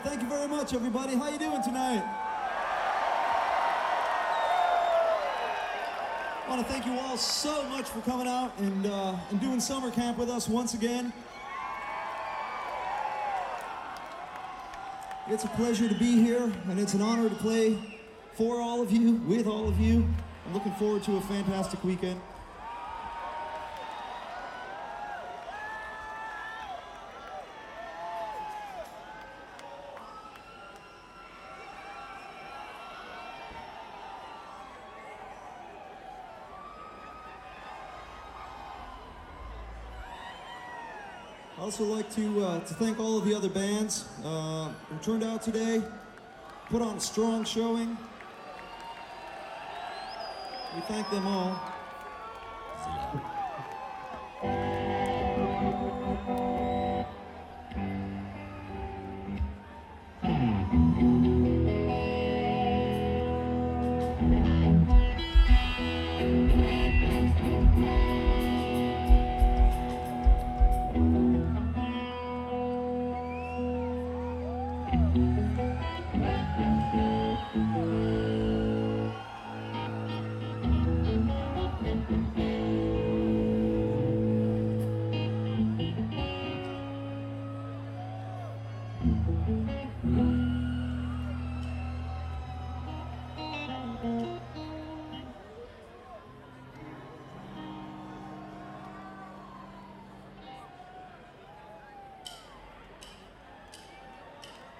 Thank you very much, everybody. How you doing tonight? I want to thank you all so much for coming out and doing summer camp with us once again. It's a pleasure to be here, and it's an honor to play for all of you, with all of you. I'm looking forward to a fantastic weekend. I'd also like to thank all of the other bands who turned out today, put on a strong showing. We thank them all.